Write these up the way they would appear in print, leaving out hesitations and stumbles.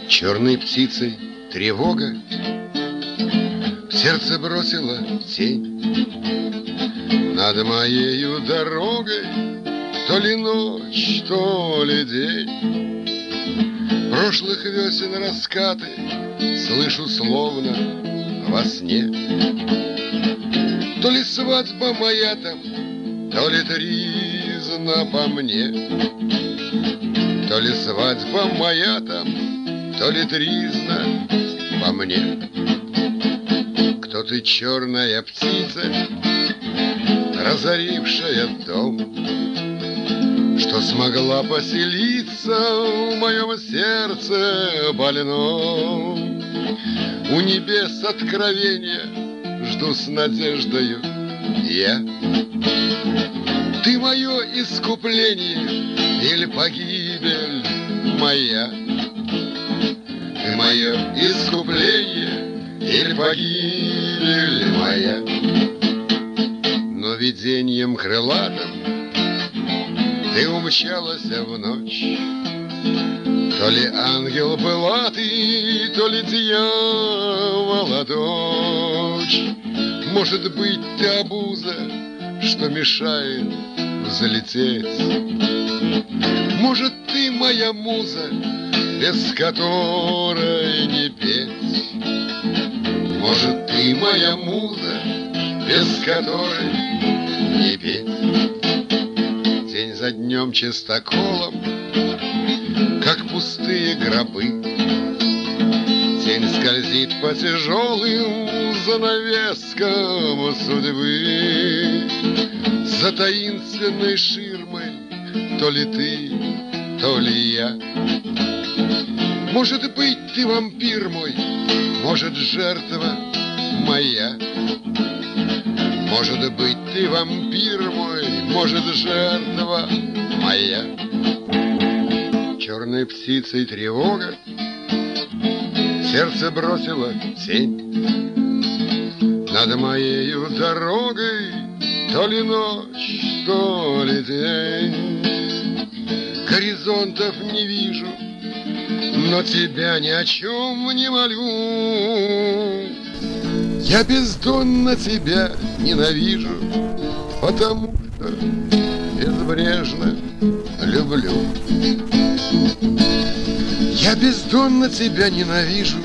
Черной птицей тревога в сердце бросила тень. Над моею дорогой то ли ночь, то ли день. Прошлых весен раскаты слышу словно во сне. То ли свадьба моя там, то ли тризна по мне. То ли свадьба моя там, то ли тризна по мне. Кто ты, черная птица, разорившая дом, что смогла поселиться в моем сердце больном? У небес откровения жду с надеждою я. Ты мое искупление или погибель моя? Ты мое искупление или погибель моя? Но видением крылатым ты умчалась в ночь. То ли ангел была ты, то ли дьявола дочь. Может быть, ты обуза, что мешает взлететь. Может, ты моя муза, без которой не петь. Может, ты моя муза, без которой не петь. День за днем чистоколом, как пустые гробы, тень скользит по тяжелым занавескам судьбы. За таинственной ширмой то ли ты, то ли я. Может быть, ты вампир мой, может, жертва моя. Может быть, ты вампир мой, может, жертва моя. Черной птицей тревога сердце бросило тень. Над моею дорогой то ли ночь, то ли день. Горизонтов не вижу, но тебя ни о чем не молю. Я бездонно тебя ненавижу, потому что безбрежно люблю. Я бездонно тебя ненавижу,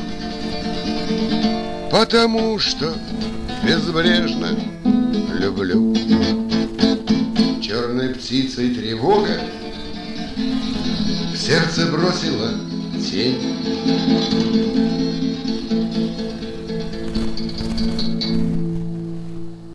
потому что безбрежно люблю. Черной птицей тревога в сердце бросила тень.